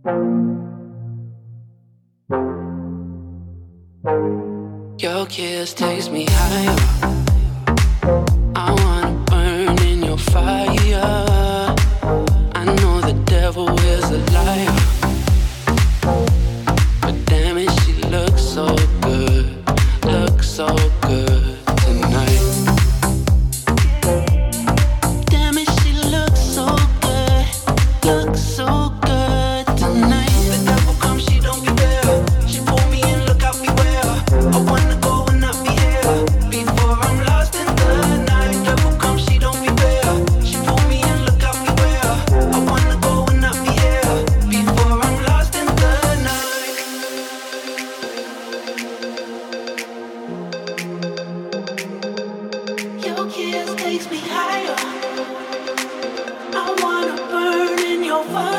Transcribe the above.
Your kiss takes me higher. I wanna burn in your fire. I know the devil is a liar, but damn it, she looks so good tonight. Damn it, she looks so good tonight. The devil comes, she don't be there. She pull me in, look out beware. I wanna go and not be here before I'm lost in the night. Devil comes, she don't be there. She pull me in, look out beware. I wanna go and not be here before I'm lost in the night. Your kiss takes me higher. I wanna burn in your fire.